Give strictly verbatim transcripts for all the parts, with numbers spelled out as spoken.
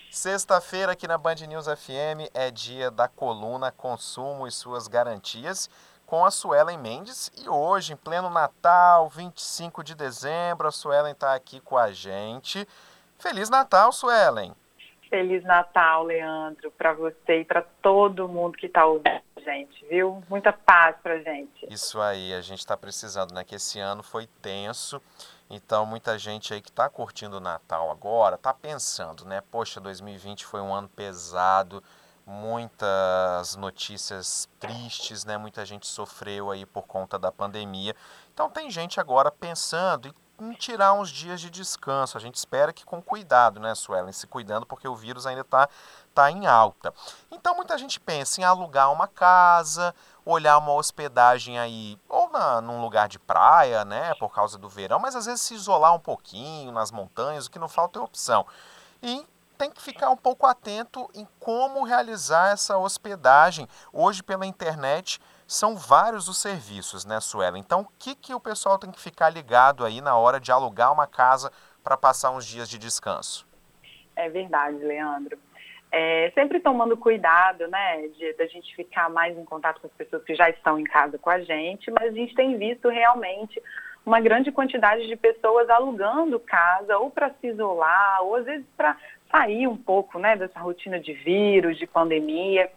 Sexta-feira aqui na Band News F M é dia da coluna Consumo e Suas Garantias com a Suelen Mendes. E hoje, em pleno Natal, vinte e cinco de dezembro, a Suelen está aqui com a gente. Feliz Natal, Suelen! Feliz Natal, Leandro, para você e para todo mundo que está ouvindo a gente, viu? Muita paz pra gente. Isso aí, a gente está precisando, né? Que esse ano foi tenso, então muita gente aí que está curtindo o Natal agora, está pensando, né? Poxa, dois mil e vinte foi um ano pesado, muitas notícias tristes, né? Muita gente sofreu aí por conta da pandemia. Então tem gente agora pensando em em tirar uns dias de descanso. A gente espera que com cuidado, né, Suelen? Se cuidando, porque o vírus ainda está tá em alta. Então muita gente pensa em alugar uma casa, olhar uma hospedagem aí, ou na, num lugar de praia, né, por causa do verão, mas às vezes se isolar um pouquinho nas montanhas, o que não falta é opção. E tem que ficar um pouco atento em como realizar essa hospedagem. Hoje, pela internet, são vários os serviços, né, Suela? Então, o que, que o pessoal tem que ficar ligado aí na hora de alugar uma casa para passar uns dias de descanso? É verdade, Leandro. É, sempre tomando cuidado, né, de da gente ficar mais em contato com as pessoas que já estão em casa com a gente, mas a gente tem visto realmente uma grande quantidade de pessoas alugando casa ou para se isolar, ou às vezes para sair um pouco, né, dessa rotina de vírus, de pandemia.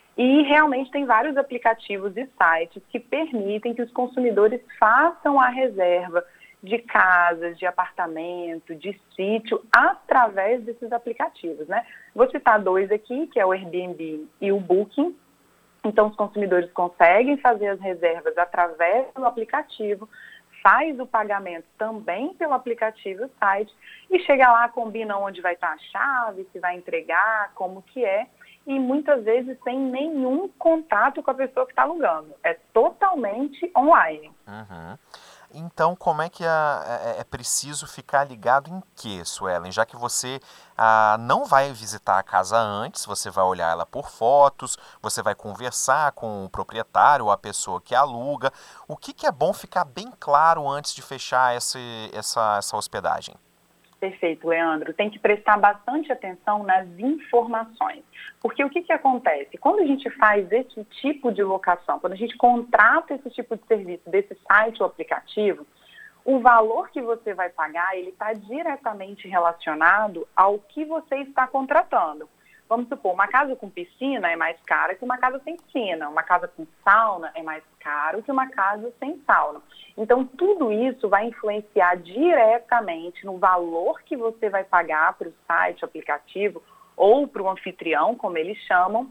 E realmente tem vários aplicativos e sites que permitem que os consumidores façam a reserva de casas, de apartamento, de sítio, através desses aplicativos, né? Vou citar dois aqui, que é o Airbnb e o Booking. Então, os consumidores conseguem fazer as reservas através do aplicativo, faz o pagamento também pelo aplicativo e site, e chega lá, combina onde vai estar a chave, se vai entregar, como que é, e muitas vezes sem nenhum contato com a pessoa que está alugando. É totalmente online. Uhum. Então, como é que a, é, é preciso ficar ligado em quê, Suelen? Já que você ah, não vai visitar a casa antes, você vai olhar ela por fotos, você vai conversar com o proprietário ou a pessoa que aluga. O que, que é bom ficar bem claro antes de fechar esse, essa, essa hospedagem? Perfeito, Leandro. Tem que prestar bastante atenção nas informações. Porque o que, que acontece? Quando a gente faz esse tipo de locação, quando a gente contrata esse tipo de serviço desse site ou aplicativo, o valor que você vai pagar, ele está diretamente relacionado ao que você está contratando. Vamos supor, uma casa com piscina é mais cara que uma casa sem piscina. Uma casa com sauna é mais caro que uma casa sem sauna. Então, tudo isso vai influenciar diretamente no valor que você vai pagar para o site, o aplicativo, ou para o anfitrião, como eles chamam.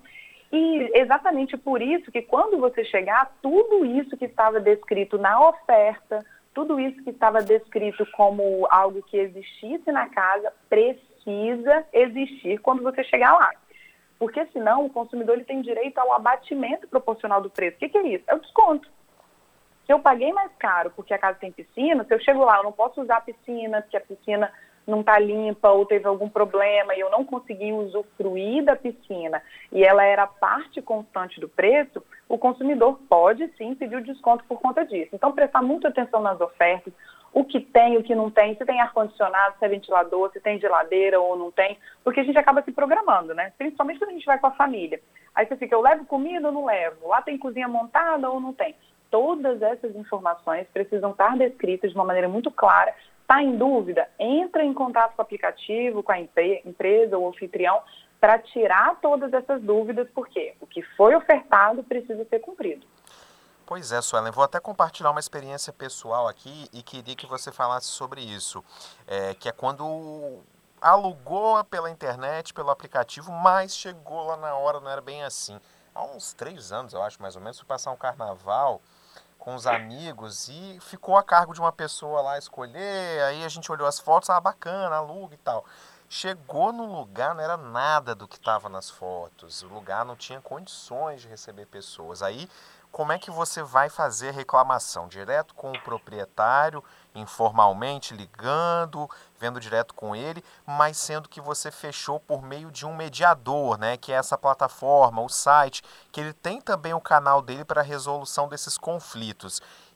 E exatamente por isso que quando você chegar, tudo isso que estava descrito na oferta, tudo isso que estava descrito como algo que existisse na casa, precisa existir quando você chegar lá. Porque senão o consumidor ele tem direito ao abatimento proporcional do preço. O que, que é isso? É o desconto. Se eu paguei mais caro porque a casa tem piscina, se eu chego lá, eu não posso usar a piscina, porque a piscina não está limpa ou teve algum problema e eu não consegui usufruir da piscina e ela era parte constante do preço, o consumidor pode sim pedir o desconto por conta disso. Então, prestar muita atenção nas ofertas, o que tem, o que não tem, se tem ar-condicionado, se é ventilador, se tem geladeira ou não tem, porque a gente acaba se programando, né? Principalmente quando a gente vai com a família. Aí você fica, eu levo comida ou não levo? Lá tem cozinha montada ou não tem? Todas essas informações precisam estar descritas de uma maneira muito clara. Está em dúvida? Entra em contato com o aplicativo, com a empresa ou anfitrião para tirar todas essas dúvidas, porque o que foi ofertado precisa ser cumprido. Pois é, Suelen, vou até compartilhar uma experiência pessoal aqui e queria que você falasse sobre isso, é, que é quando alugou pela internet, pelo aplicativo, mas chegou lá na hora, não era bem assim. Há uns três anos, eu acho, mais ou menos, fui passar um carnaval com os amigos e ficou a cargo de uma pessoa lá escolher, aí a gente olhou as fotos, ah, bacana, aluga e tal. Chegou no lugar, não era nada do que estava nas fotos, o lugar não tinha condições de receber pessoas. Aí, como é que você vai fazer reclamação? Direto com o proprietário, informalmente, ligando, vendo direto com ele, mas sendo que você fechou por meio de um mediador, né, que é essa plataforma, o site, que ele tem também o canal dele para a resolução desses conflitos.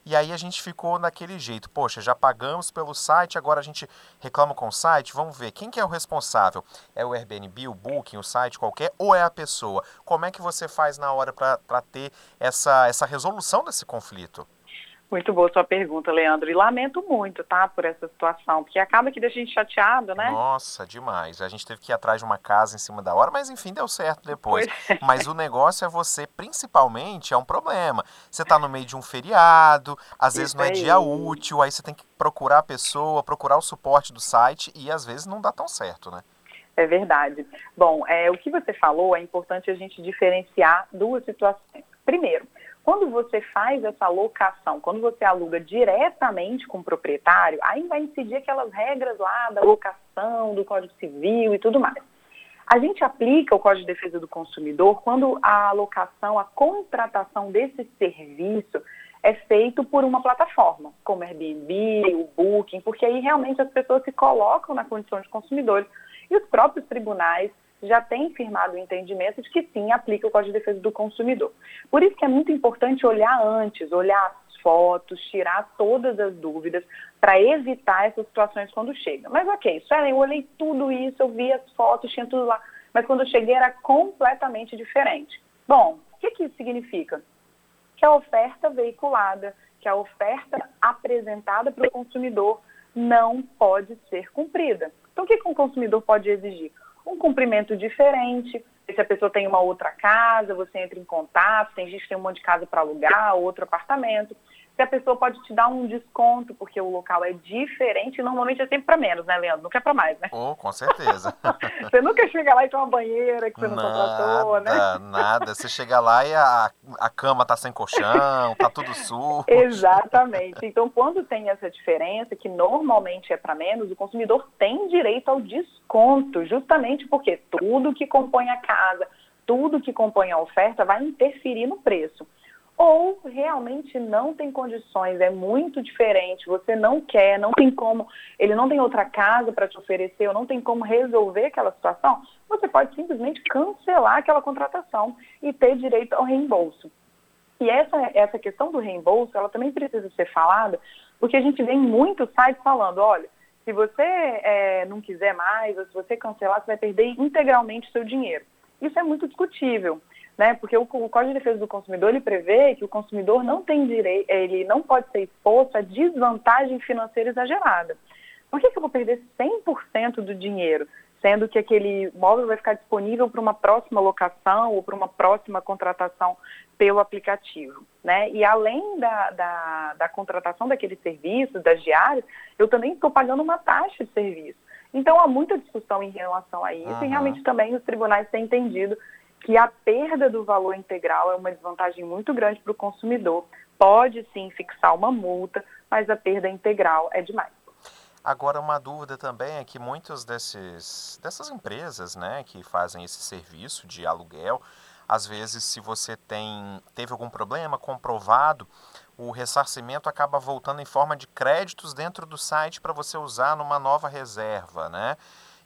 E aí a gente ficou naquele jeito, poxa, já pagamos pelo site, agora a gente reclama com o site, vamos ver, quem que é o responsável? É o Airbnb, o Booking, o site qualquer, ou é a pessoa? Como é que você faz na hora para ter essa, essa resolução desse conflito? Muito boa sua pergunta, Leandro. E lamento muito, tá, por essa situação, porque acaba que deixa a gente chateado, né? Nossa, demais. A gente teve que ir atrás de uma casa em cima da hora, mas enfim, deu certo depois. Pois é. Mas o negócio é você, principalmente, é um problema. Você está no meio de um feriado, às vezes Isso não é aí. dia útil, aí você tem que procurar a pessoa, procurar o suporte do site e às vezes não dá tão certo, né? É verdade. Bom, é, o que você falou é importante a gente diferenciar duas situações. Primeiro, quando você faz essa locação, quando você aluga diretamente com o proprietário, aí vai incidir aquelas regras lá da locação, do Código Civil e tudo mais. A gente aplica o Código de Defesa do Consumidor quando a alocação, a contratação desse serviço é feito por uma plataforma, como Airbnb, o Booking, porque aí realmente as pessoas se colocam na condição de consumidores e os próprios tribunais já têm firmado o entendimento de que sim, aplica o Código de Defesa do Consumidor. Por isso que é muito importante olhar antes, olhar as fotos, tirar todas as dúvidas para evitar essas situações quando chegam. Mas ok, Suelen, eu olhei tudo isso, eu vi as fotos, tinha tudo lá, mas quando eu cheguei era completamente diferente. Bom, o que, que isso significa? Que a oferta veiculada, que a oferta apresentada para o consumidor não pode ser cumprida. Então, o que, que um consumidor pode exigir? Um cumprimento diferente, se a pessoa tem uma outra casa, você entra em contato, tem gente que tem um monte de casa para alugar, outro apartamento. Se a pessoa pode te dar um desconto, porque o local é diferente, e normalmente é sempre para menos, né, Leandro? Nunca é para mais, né? Oh, com certeza. Você nunca chega lá e tem uma banheira que você não contratou, né? Nada, nada. Você chega lá e a, a cama tá sem colchão, tá tudo sujo. Exatamente. Então, quando tem essa diferença, que normalmente é para menos, o consumidor tem direito ao desconto, justamente porque tudo que compõe a casa, tudo que compõe a oferta vai interferir no preço. Ou realmente não tem condições, é muito diferente, você não quer, não tem como, ele não tem outra casa para te oferecer, ou não tem como resolver aquela situação, você pode simplesmente cancelar aquela contratação e ter direito ao reembolso. E essa, essa questão do reembolso, ela também precisa ser falada, porque a gente vê em muitos sites falando, olha, se você é, não quiser mais, ou se você cancelar, você vai perder integralmente o seu dinheiro. Isso é muito discutível. Né? Porque o, o Código de Defesa do Consumidor ele prevê que o consumidor não tem direito, ele não pode ser exposto a desvantagem financeira exagerada. Por que, que eu vou perder cem por cento do dinheiro, sendo que aquele imóvel vai ficar disponível para uma próxima locação ou para uma próxima contratação pelo aplicativo? Né? E além da, da, da contratação daquele serviço, das diárias, eu também estou pagando uma taxa de serviço. Então há muita discussão em relação a isso uhum. e realmente também os tribunais têm entendido que a perda do valor integral é uma desvantagem muito grande para o consumidor. Pode sim fixar uma multa, mas a perda integral é demais. Agora, uma dúvida também é que muitas desses, dessas empresas, né, que fazem esse serviço de aluguel, às vezes, se você tem, teve algum problema comprovado, o ressarcimento acaba voltando em forma de créditos dentro do site para você usar numa nova reserva, né?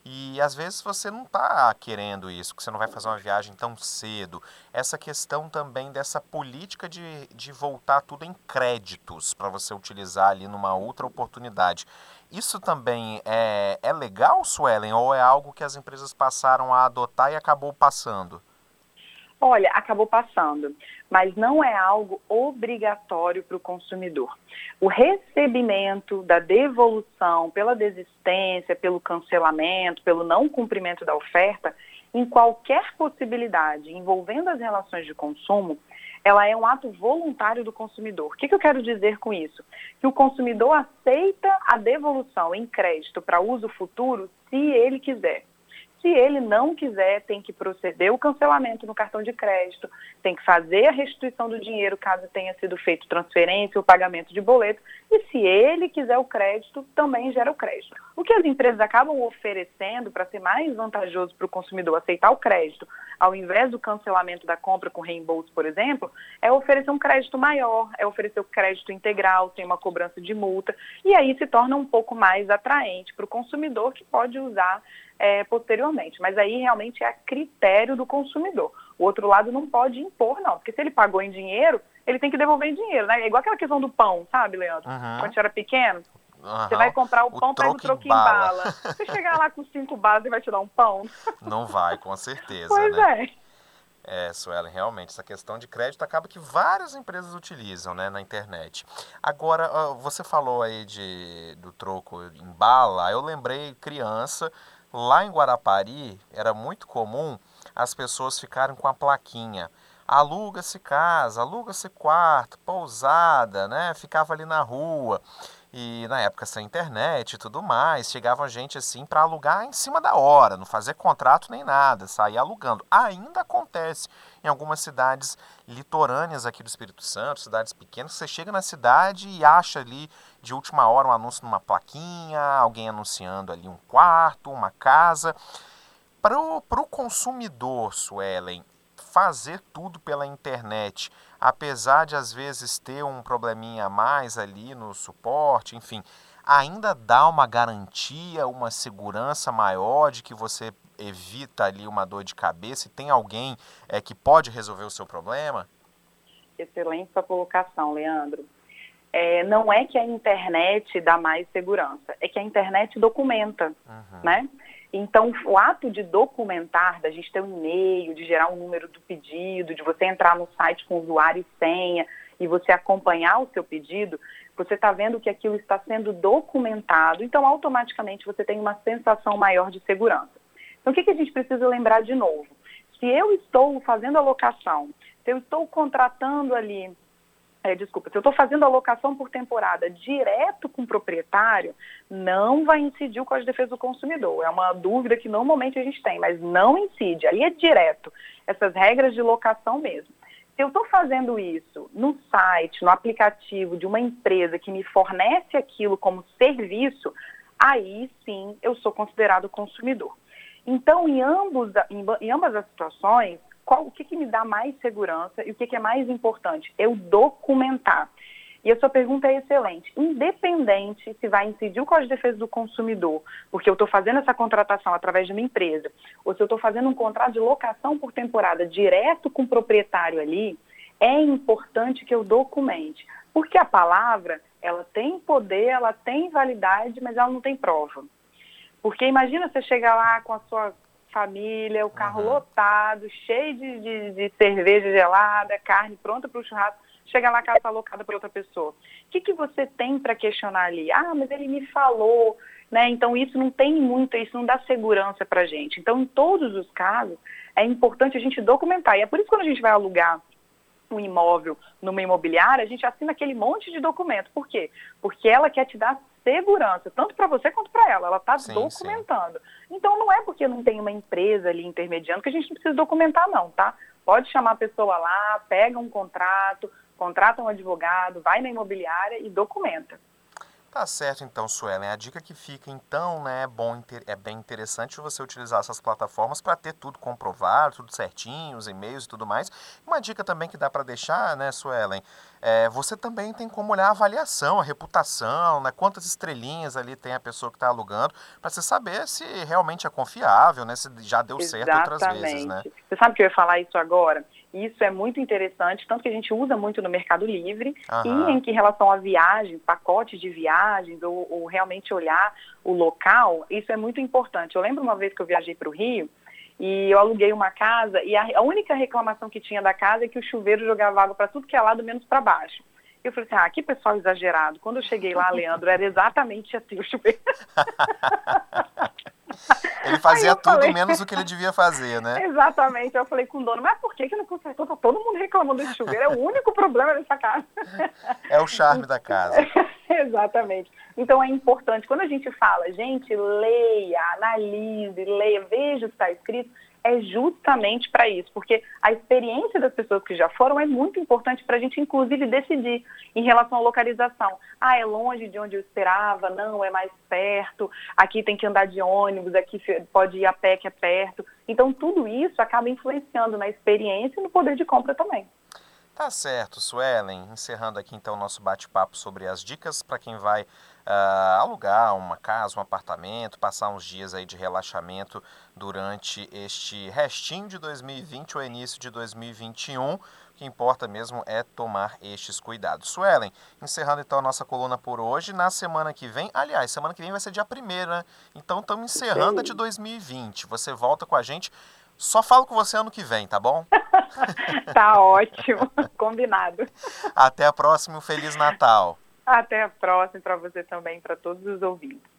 E às vezes você não está querendo isso, que você não vai fazer uma viagem tão cedo. Essa questão também dessa política de, de voltar tudo em créditos para você utilizar ali numa outra oportunidade. Isso também é, é legal, Suelen, ou é algo que as empresas passaram a adotar e acabou passando? Olha, acabou passando, mas não é algo obrigatório para o consumidor. O recebimento da devolução pela desistência, pelo cancelamento, pelo não cumprimento da oferta, em qualquer possibilidade envolvendo as relações de consumo, ela é um ato voluntário do consumidor. O que, que eu quero dizer com isso? Que o consumidor aceita a devolução em crédito para uso futuro se ele quiser. Se ele não quiser, tem que proceder o cancelamento no cartão de crédito, tem que fazer a restituição do dinheiro caso tenha sido feito transferência ou pagamento de boleto. E se ele quiser o crédito, também gera o crédito. O que as empresas acabam oferecendo para ser mais vantajoso para o consumidor aceitar o crédito, ao invés do cancelamento da compra com reembolso, por exemplo, é oferecer um crédito maior, é oferecer o crédito integral, sem uma cobrança de multa, e aí se torna um pouco mais atraente para o consumidor que pode usar É, posteriormente, mas aí realmente é a critério do consumidor. O outro lado não pode impor, não, porque se ele pagou em dinheiro, ele tem que devolver dinheiro, né? É igual aquela questão do pão, sabe, Leandro? Uhum. Quando você era pequeno, Uhum. você vai comprar o, o pão, pega o troco em bala. bala. Você chegar lá com cinco balas e vai te dar um pão? Não vai, com certeza, pois né? é. É, Suelen, realmente, essa questão de crédito acaba que várias empresas utilizam, né, na internet. Agora, você falou aí de, do troco em bala, eu lembrei, criança, lá em Guarapari, era muito comum as pessoas ficarem com a plaquinha. Aluga-se casa, aluga-se quarto, pousada, né, ficava ali na rua. E na época sem internet e tudo mais, chegava gente assim para alugar em cima da hora, não fazer contrato nem nada, sair alugando. Ainda acontece em algumas cidades litorâneas aqui do Espírito Santo, cidades pequenas, você chega na cidade e acha ali de última hora um anúncio numa plaquinha, alguém anunciando ali um quarto, uma casa. Para o consumidor, Suelen, fazer tudo pela internet, apesar de às vezes ter um probleminha a mais ali no suporte, enfim, ainda dá uma garantia, uma segurança maior de que você evita ali uma dor de cabeça e tem alguém é, que pode resolver o seu problema? Excelente sua colocação, Leandro. É, não é que a internet dá mais segurança, é que a internet documenta, uhum. né? Então, o ato de documentar, da gente ter um e-mail, de gerar um número do pedido, de você entrar no site com usuário e senha e você acompanhar o seu pedido, você está vendo que aquilo está sendo documentado, então automaticamente você tem uma sensação maior de segurança. Então, o que, que a gente precisa lembrar de novo? Se eu estou fazendo a locação, se eu estou contratando ali... É, desculpa, se eu estou fazendo a locação por temporada direto com o proprietário, não vai incidir o Código de Defesa do Consumidor. É uma dúvida que normalmente a gente tem, mas não incide. Ali é direto, essas regras de locação mesmo. Se eu estou fazendo isso no site, no aplicativo de uma empresa que me fornece aquilo como serviço, aí sim eu sou considerado consumidor. Então, em, ambos, em, em ambas as situações, Qual, o que, que me dá mais segurança e o que, que é mais importante? Eu documentar. E a sua pergunta é excelente. Independente se vai incidir o Código de Defesa do Consumidor, porque eu estou fazendo essa contratação através de uma empresa, ou se eu estou fazendo um contrato de locação por temporada direto com o proprietário ali, é importante que eu documente. Porque a palavra, ela tem poder, ela tem validade, mas ela não tem prova. Porque imagina você chegar lá com a sua família, o carro uhum. lotado, cheio de, de, de cerveja gelada, carne pronta para o churrasco, chega lá, a casa está alocada para outra pessoa. O que, que você tem para questionar ali? Ah, mas ele me falou, né? Então isso não tem muito, isso não dá segurança para a gente. Então, em todos os casos, é importante a gente documentar. E é por isso que quando a gente vai alugar um imóvel numa imobiliária, a gente assina aquele monte de documento. Por quê? Porque ela quer te dar segurança, tanto para você quanto para ela. Ela está documentando. Sim. Então, não é porque não tem uma empresa ali intermediando que a gente não precisa documentar, não, tá? Pode chamar a pessoa lá, pega um contrato, contrata um advogado, vai na imobiliária e documenta. Tá certo, então, Suelen. A dica que fica, então, né, é, bom, é bem interessante você utilizar essas plataformas para ter tudo comprovado, tudo certinho, os e-mails e tudo mais. Uma dica também que dá para deixar, né, Suelen, é, você também tem como olhar a avaliação, a reputação, né, quantas estrelinhas ali tem a pessoa que está alugando, para você saber se realmente é confiável, né, se já deu Exatamente. certo outras vezes, né? Você sabe que eu ia falar isso agora? Isso é muito interessante, tanto que a gente usa muito no Mercado Livre, uhum. e em que relação a viagens, pacotes de viagens, ou, ou realmente olhar o local, isso é muito importante. Eu lembro uma vez que eu viajei para o Rio, e eu aluguei uma casa, e a, a única reclamação que tinha da casa é que o chuveiro jogava água para tudo que é lado, menos para baixo. Eu falei assim, ah, que pessoal exagerado. Quando eu cheguei lá, Leandro, era exatamente assim o chuveiro. Ele fazia tudo falei... menos o que ele devia fazer, né? Exatamente. Eu falei com o dono, mas por que que não consertou? Tá todo mundo reclamando desse chuveiro. É o único problema dessa casa. É o charme da casa. Exatamente. Então é importante, quando a gente fala, gente, leia, analise, leia, veja o que está escrito, é justamente para isso, porque a experiência das pessoas que já foram é muito importante para a gente, inclusive, decidir em relação à localização. Ah, é longe de onde eu esperava, não, é mais perto, aqui tem que andar de ônibus, aqui pode ir a pé que é perto. Então, tudo isso acaba influenciando na experiência e no poder de compra também. Tá certo, Suelen. Encerrando aqui então o nosso bate-papo sobre as dicas para quem vai uh, alugar uma casa, um apartamento, passar uns dias aí de relaxamento durante este restinho de dois mil e vinte ou início de dois mil e vinte e um. O que importa mesmo é tomar estes cuidados. Suelen, encerrando então a nossa coluna por hoje, na semana que vem, aliás, semana que vem vai ser dia primeiro, né? Então estamos encerrando a de dois mil e vinte. Você volta com a gente, só falo com você ano que vem, tá bom? Tá ótimo, combinado. Até a próxima, um Feliz Natal. Até a próxima para você também, para todos os ouvintes.